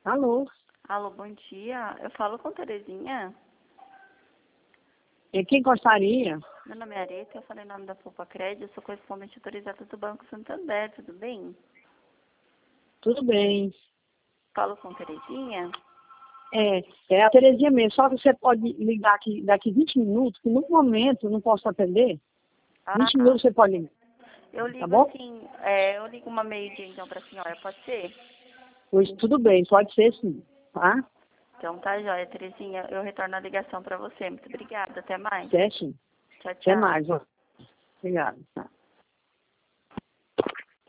Alô? Alô, bom dia. Eu falo com Terezinha. E quem gostaria? Meu nome é Areta, eu falei em nome da Poupa Crédito, eu sou correspondente autorizada do Banco Santander, tudo bem? Tudo bem. Falo com Terezinha? É a Terezinha mesmo, só que você pode ligar aqui daqui 20 minutos, que no momento eu não posso atender. 20 Ah, minutos você pode ligar, eu tá ligo bom? assim, eu ligo uma meio-dia então pra senhora, pode ser? Pois tudo bem, pode ser sim, tá? Então tá jóia, Terezinha, eu retorno a ligação pra você. Muito obrigada, até mais. Certo? Tchau, Até tchau. mais, ó. Obrigado. Tá.